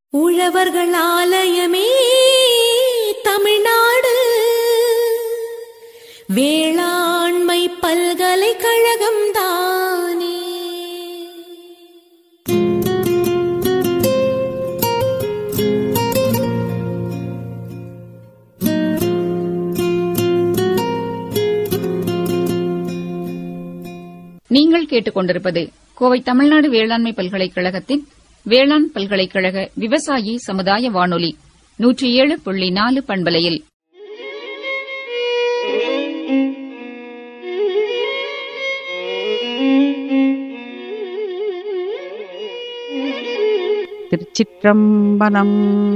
உழவர்கள் ஆலயமே தமிழ்நாடு வேளாண்மை பல்கலைக்கழகம் தானே. நீங்கள் கேட்டுக்கொண்டிருப்பது கோவை தமிழ்நாடு வேளாண்மை பல்கலைக்கழகத்தின் வேளாண் பல்கலைக்கழக விவசாயி சமுதாய வானொலி 107.4 பண்பலையில் திருச்சிற்றம்பலம்.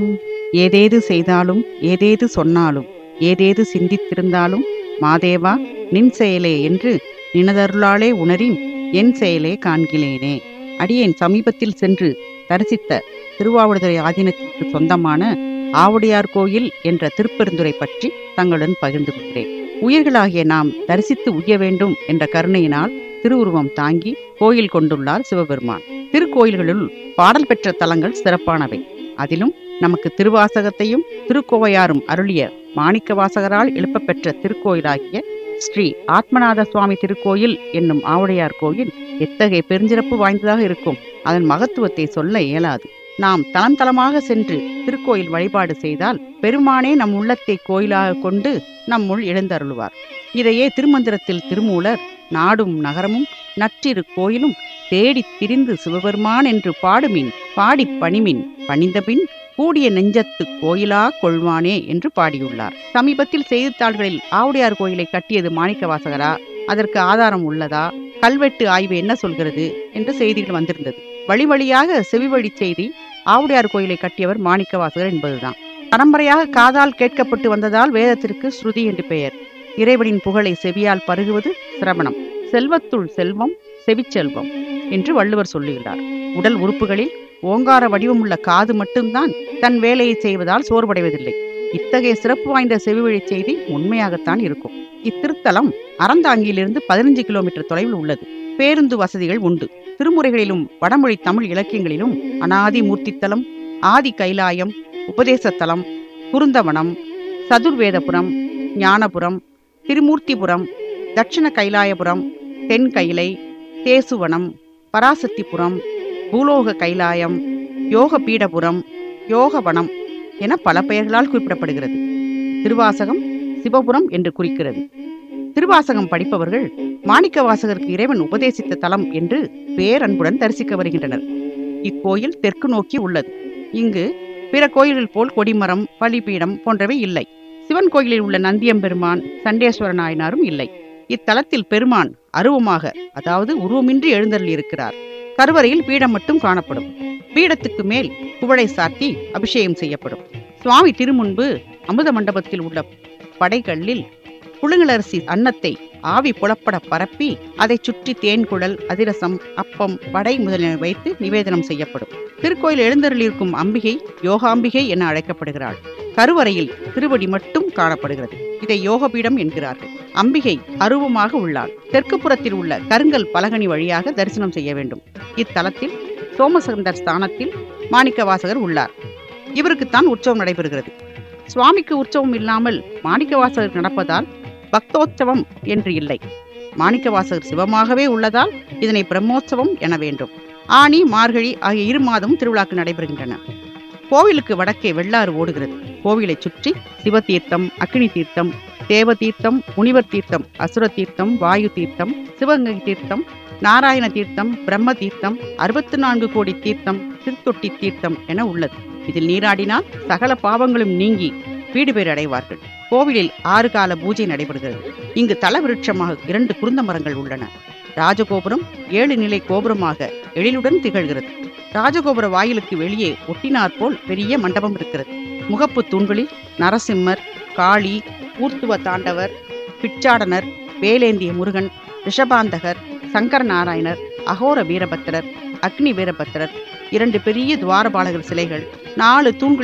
ஏதேது செய்தாலும் ஏதேது சொன்னாலும் ஏதேது சிந்தித்திருந்தாலும் மாதேவா நின் செயலே என்று நினதருளாலே உணரின் என் செயலே காண்கிலேனே. அடியேன் சமீபத்தில் சென்று தரிசித்த திருவாவடுதுறை ஆதீனத்திற்கு சொந்தமான ஆவுடையார் கோயில் என்ற திருப்பெருந்துறை பற்றி தங்களுடன் பகிர்ந்து கொள்கிறேன். உயிர்களாகிய நாம் தரிசித்து உய்ய வேண்டும் என்ற கருணையினால் திருவுருவம் தாங்கி கோயில் கொண்டுள்ளார் சிவபெருமான். திருக்கோயில்களுள் பாடல் பெற்ற தலங்கள் சிறப்பானவை. அதிலும் நமக்கு திருவாசகத்தையும் திருக்கோவையாரும் அருளிய மாணிக்க வாசகரால் எழுப்பப்பெற்ற திருக்கோயிலாகிய ஸ்ரீ ஆத்மநாத சுவாமி திருக்கோயில் என்னும் ஆவுடையார் கோயில் எத்தகைய பெருஞ்சிறப்பு வாய்ந்ததாக இருக்கும். அதன் மகத்துவத்தை சொல்ல இயலாது. நாம் தலம் தலமாக சென்று திருக்கோயில் வழிபாடு செய்தால் பெருமானே நம் உள்ளத்தை கோயிலாக கொண்டு நம்முள் எழுந்தருளுவார். இதையே திருமந்திரத்தில் திருமூலர் நாடும் நகரமும் நற்றிரு கோயிலும் தேடித் திரிந்து சிவபெருமான் என்று பாடுமின் பாடிப் பணிமின் பணிந்தபின் கூடிய நெஞ்சத்து கோயிலா கொள்வானே என்று பாடியுள்ளார். சமீபத்தில் செய்தித்தாள்களில் ஆவுடையார் கோயிலை கட்டியது மாணிக்க வாசகரா, அதற்கு ஆதாரம் உள்ளதா, கல்வெட்டு ஆய்வு என்ன சொல்கிறது என்று செய்திகள் வந்திருந்தது. வழி வழியாக செவி வழி செய்தி ஆவுடையார் கோயிலை கட்டியவர் மாணிக்க வாசகர் என்பதுதான். பரம்பரையாக காதால் கேட்கப்பட்டு வந்ததால் வேதத்திற்கு ஸ்ருதி என்று பெயர். இறைவனின் புகழை செவியால் பருகுவது சிரவணம். செல்வத்துள் செல்வம் செவிச்செல்வம் என்று வள்ளுவர் சொல்லுகிறார். உடல் உறுப்புகளில் ஓங்கார வடிவமுள்ள காது மட்டும்தான் தன் வேலையை செய்வதால் சோர்வடைவதில்லை. இத்தகைய சிறப்பு வாய்ந்த செவிவழி செய்தி உண்மையாகத்தான் இருக்கும். இத்திருத்தலம் அறந்தாங்கியிலிருந்து 15 கிலோமீட்டர் தொலைவில் உள்ளது. பேருந்து வசதிகள் உண்டு. திருமுறைகளிலும் வடமொழி தமிழ் இலக்கியங்களிலும் அநாதி மூர்த்தித்தலம், ஆதி கைலாயம், உபதேசத்தலம், குருந்தவனம், சதுர்வேதபுரம், ஞானபுரம், திருமூர்த்திபுரம், தட்சிண கைலாயபுரம், தென் கைலை, தேசுவனம், பராசக்திபுரம், பூலோக கைலாயம், யோக பீடபுரம், யோகவனம் என பல பெயர்களால் குறிப்பிடப்படுகிறது. திருவாசகம் சிவபுரம் என்று குறிக்கிறது. திருவாசகம் படிப்பவர்கள் மாணிக்க வாசகருக்கு இறைவன் உபதேசித்த தலம் என்று பேரன்புடன் தரிசிக்க வருகின்றனர். இக்கோயில் தெற்கு நோக்கி உள்ளது. இங்கு பிற கோயில்கள் போல் கொடிமரம், பலிபீடம் போன்றவை இல்லை. சிவன் கோயிலில் உள்ள நந்தியம்பெருமான், சண்டேஸ்வர நாயனாரும் இல்லை. இத்தலத்தில் பெருமான் அருவமாக, அதாவது உருவமின்றி எழுந்தருளி இருக்கிறார். கருவறையில் பீடம் மட்டும் காணப்படும். பீடத்துக்கு மேல் குவளை சாத்தி அபிஷேகம் செய்யப்படும். சுவாமி திருமுன்பு அமுத மண்டபத்தில் உள்ள படைகளில் புழுங்கலரிசி அன்னத்தை ஆவி புலப்பட பரப்பி அதை சுற்றி தேன்குழல், அதிரசம், அப்பம், வடை முதலியன வைத்து நிவேதனம் செய்யப்படும். திருக்கோயில் எழுந்தருளியிருக்கும் அம்பிகை யோகாம்பிகை என அழைக்கப்படுகிறாள். கருவறையில் திருவடி மட்டும் காணப்படுகிறது. இதை யோகபீடம் என்கிறார்கள். அம்பிகை அருவமாக உள்ளாள். தெற்கு புறத்தில் உள்ள கருங்கல் பலகனி வழியாக தரிசனம் செய்ய வேண்டும். இத்தலத்தில் சோமசந்தர் ஸ்தானத்தில் மாணிக்க வாசகர் உள்ளார். இவருக்குத்தான் உற்சவம் நடைபெறுகிறது. சுவாமிக்கு உற்சவம் இல்லாமல் மாணிக்க வாசகர் நடப்பதால் பக்தோற்சவம் என்று இல்லை. மாணிக்க வாசகர் சிவமாகவே உள்ளதால் இதனை பிரம்மோற்சவம் என வேண்டும். ஆனி, மார்கழி ஆகிய 2 மாதமும் திருவிழாக்கு நடைபெறுகின்றன. கோவிலுக்கு வடக்கே வெள்ளாறு ஓடுகிறது. கோவிலை சுற்றி சிவதீர்த்தம், அக்னி தீர்த்தம், தேவ தீர்த்தம், முனிவர் தீர்த்தம், அசுர தீர்த்தம், வாயு தீர்த்தம், சிவகங்கை தீர்த்தம், நாராயண தீர்த்தம், பிரம்ம தீர்த்தம், 64 கோடி தீர்த்தம், திருத்தொட்டி தீர்த்தம் என உள்ளது. இதில் நீராடினால் சகல பாவங்களும் நீங்கி வீடு பேர் அடைவார்கள். கோவிலில் 6 கால பூஜை நடைபெறுகிறது. இங்கு தல விருட்சமாக 2 குருந்த மரங்கள் உள்ளன. ராஜகோபுரம் 7 நிலை கோபுரமாக எழிலுடன் திகழ்கிறது. ராஜகோபுர வாயிலுக்கு வெளியே ஒட்டினார் போல் பெரிய மண்டபம் இருக்கிறது. முகப்பு தூண்களில் நரசிம்மர், காளி, ஊர்த்துவ தாண்டவர், பிச்சாடனர், வேலேந்திய முருகன், ரிஷபாந்தகர், சங்கர நாராயணர், அகோர வீரபத்திரர், அக்னி வீரபத்திரர், 2 பெரிய துவாரபாலகர் சிலைகள், 4 தூண்களில்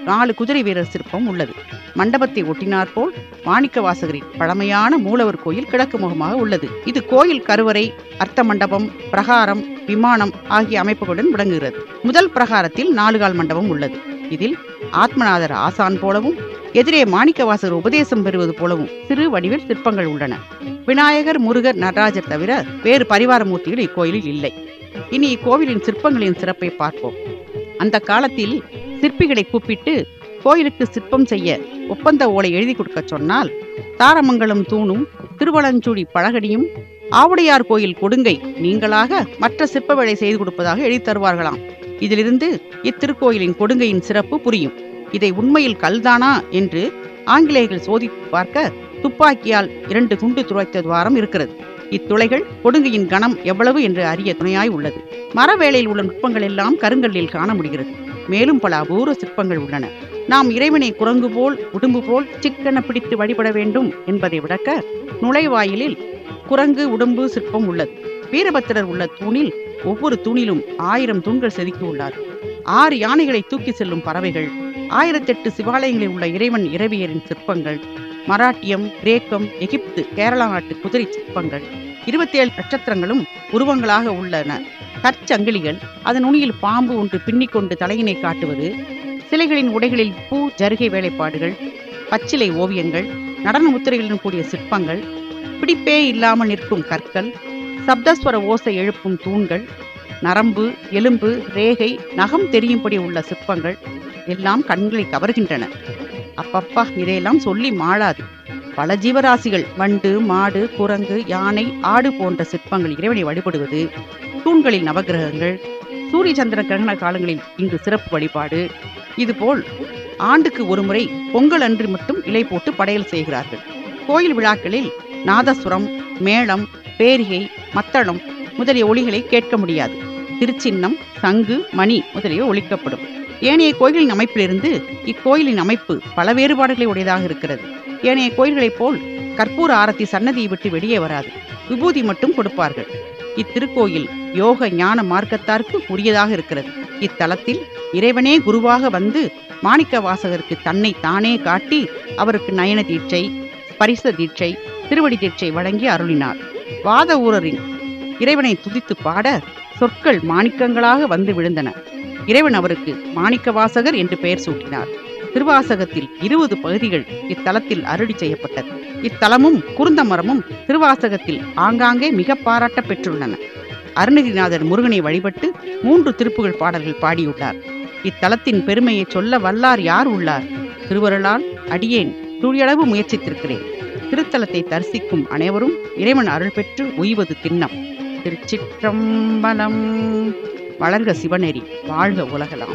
4 குதிரை வீரர் சிற்பம் உள்ளது. மண்டபத்தை ஒட்டினாற்போல் மாணிக்கவாசகரின் பழமையான மூலவர் கோயில் கிழக்கு முகமாக உள்ளது. இது கோயில் கருவறை, அர்த்த மண்டபம், பிரகாரம், விமானம் ஆகிய அமைப்புகளுடன் விளங்குகிறது. முதல் பிரகாரத்தில் 4 கால் மண்டபம் உள்ளது. இதில் ஆத்மநாதர் ஆசான் போலவும் எதிரே மாணிக்கவாசகர் உபதேசம் பெறுவது போலவும் சிறு வடிவில் சிற்பங்கள் உள்ளன. விநாயகர், முருகர், நடராஜர் தவிர வேறு பரிவார மூர்த்திகள் இக்கோயிலில் இல்லை. இனி இக்கோவிலின் சிற்பங்களின் சிறப்பை பார்ப்போம். அந்த காலத்தில் சிற்பிகளை கூப்பிட்டு கோயிலுக்கு சிற்பம் செய்ய ஒப்பந்த ஓலை எழுதி கொடுக்க சொன்னால் தாரமங்கலம் தூணும், திருவலஞ்சூடி பழகடியும், ஆவுடையார் கோயில் கொடுங்கை நீங்களாக மற்ற சிற்ப வேலை செய்து கொடுப்பதாக எழுதி தருவார்களாம். இதிலிருந்து இத்திருக்கோயிலின் கொடுங்கையின் சிறப்பு புரியும். இதை உண்மையில் கல்தானா என்று ஆங்கிலேயர்கள் சோதித்து பார்க்க துப்பாக்கியால் 2 குண்டு துளைத்த துவாரம் இருக்கிறது. இத்துளைகள் கொடுங்கையின் கணம் எவ்வளவு என்று அறிய துணையாய் உள்ளது. மரவேளையில் உள்ள நுட்பங்கள் எல்லாம் கருங்கல்லில் காண முடிகிறது. மேலும் பல அபூர்வ சிற்பங்கள் உள்ளன. நாம் இறைவனை குரங்கு போல், உடும்பு போல் சிக்கென பிடித்து வழிபட வேண்டும் என்பதை விளக்க நுழைவாயிலில் குரங்கு, உடும்பு சிற்பம் உள்ளது. வீரபத்திரர் உள்ள தூணில் ஒவ்வொரு தூணிலும் 1000 தூண்கள் செதுக்கி உள்ளார். 6 யானைகளை தூக்கி செல்லும் பறவைகள், 1008 சிவாலயங்களில் உள்ள இறைவன் இரவியரின் சிற்பங்கள், மராட்டியம், கிரேக்கம், எகிப்து, கேரளா நாட்டு குதிரை சிற்பங்கள், 27 நட்சத்திரங்களும் உருவங்களாக உள்ளன. கற்சங்கிலிகள், அதன் நுனியில் பாம்பு ஒன்று பின்னிக்கொண்டு தலையினை காட்டுவது, சிலைகளின் உடைகளில் பூ, ஜருகை வேலைப்பாடுகள், பச்சிலை ஓவியங்கள், நடன முத்திரைகளுடன் கூடிய சிற்பங்கள், பிடிப்பே இல்லாமல் நிற்கும் கற்கள், சப்தஸ்வர ஓசை எழுப்பும் தூண்கள், நரம்பு, எலும்பு, ரேகை, நகம் தெரியும்படி உள்ள சிற்பங்கள் எல்லாம் கண்களை கவர்கின்றன. அப்பப்பா, இதையெல்லாம் சொல்லி மாளாது. பல ஜீவராசிகள், வண்டு, மாடு, குரங்கு, யானை, ஆடு போன்ற சிற்பங்கள் இறைவனை வழிபடுவது, தூண்களில் நவகிரகங்கள், சூரிய சந்திர கிரகண காலங்களில் இங்கு சிறப்பு வழிபாடு. இதுபோல் ஆண்டுக்கு ஒரு முறை பொங்கல் அன்று மட்டும் இலை போட்டு படையல் செய்கிறார்கள். கோயில் விழாக்களில் நாதசுரம், மேளம், பேரிகை, மத்தளம் முதலிய ஒலிகளை கேட்க முடியாது. திருச்சின்னம், சங்கு, மணி முதலிய ஒலிக்கப்படும். ஏனைய கோயிலின் அமைப்பிலிருந்து இக்கோயிலின் அமைப்பு பல வேறுபாடுகளை உடையதாக இருக்கிறது. ஏனைய கோயில்களைப் போல் கற்பூர ஆரத்தி சன்னதியை விட்டு வெளியே வராது. விபூதி மட்டும் கொடுப்பார்கள். இத்திருக்கோயில் யோக ஞான மார்க்கத்தாருக்கு உரியதாக இருக்கிறது. இத்தலத்தில் இறைவனே குருவாக வந்து மாணிக்க வாசகருக்கு தன்னை தானே காட்டி அவருக்கு நயன தீட்சை, பரிச தீட்சை, திருவடி தீட்சை வழங்கி அருளினார். வாத ஊரரின் இறைவனை துதித்து பாட சொற்கள் மாணிக்கங்களாக வந்து விழுந்தன. இறைவன் அவருக்கு மாணிக்க வாசகர் என்று பெயர் சூட்டினார். திருவாசகத்தில் 20 பகுதிகள் இத்தலத்தில் அருளி செய்யப்பட்டது. இத்தலமும் குருந்த மரமும் திருவாசகத்தில் ஆங்காங்கே மிக பாராட்ட பெற்றுள்ளன. அருணகிரிநாதர் முருகனை வழிபட்டு 3 திருப்புகழ் பாடல்கள் பாடியுள்ளார். இத்தலத்தின் பெருமையை சொல்ல வல்லார் யார் உள்ளார்? திருவருளால் அடியேன் துளியளவு முயற்சித்திருக்கிறேன். திருத்தலத்தை தரிசிக்கும் அனைவரும் இறைவன் அருள் பெற்று உய்வது திண்ணம். திருச்சிற்றம்பலம். வளர்க சிவநெறி, வாழ்க உலகலாம்.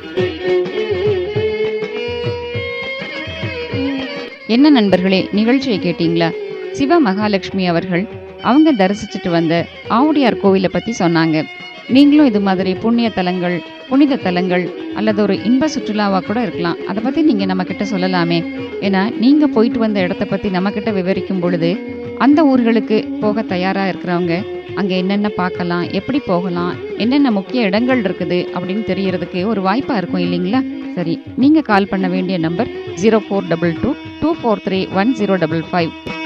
என்ன நண்பர்களே, நிகழ்ச்சியை கேட்டீங்களா? சிவ மகாலட்சுமி அவர்கள் அவங்க தரிசிச்சுட்டு வந்த ஆவுடையார் கோவிலை பத்தி சொன்னாங்க. நீங்களும் இது மாதிரி புண்ணிய தலங்கள், புனித தலங்கள் அல்லது ஒரு இன்ப சுற்றுலாவா கூட இருக்கலாம். அதை பத்தி நீங்க நம்ம கிட்ட சொல்லலாமே. ஏன்னா நீங்க போயிட்டு வந்த இடத்த பத்தி நம்ம கிட்ட விவரிக்கும் பொழுது அந்த ஊர்களுக்கு போக தயாரா இருக்கிறவங்க அங்க என்னென்ன பார்க்கலாம், எப்படி போகலாம், என்னென்ன முக்கிய இடங்கள் இருக்குது அப்படின்னு தெரியறதுக்கு ஒரு வாய்ப்பா இருக்கும் இல்லைங்களா? சரி, நீங்க கால் பண்ண வேண்டிய நம்பர் 0422 243 1055.